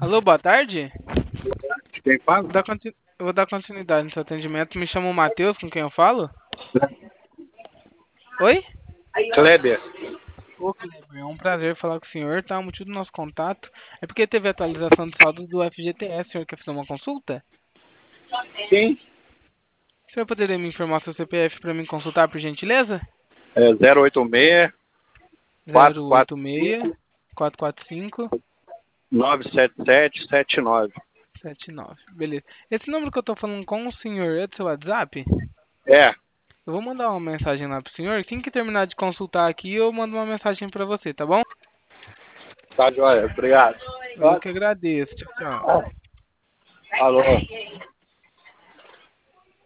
Alô, boa tarde. Quem fala? Eu vou dar continuidade no seu atendimento. Me chamo Matheus, com quem eu falo? Oi? Kleber. Ô, Kleber, é um prazer falar com o senhor, tá? O motivo do nosso contato é porque teve atualização de saldo do FGTS. O senhor quer fazer uma consulta? Sim. O senhor poderia me informar seu CPF para mim consultar, por gentileza? É 086 086 445 445 97779. 79. Beleza. Esse número que eu tô falando com o senhor é do seu WhatsApp? É, Eu vou mandar uma mensagem lá pro senhor. Assim que terminar de consultar aqui, eu mando uma mensagem para você, tá bom? tá joia. Obrigado. Eu que agradeço. Tchau, tchau. Alô.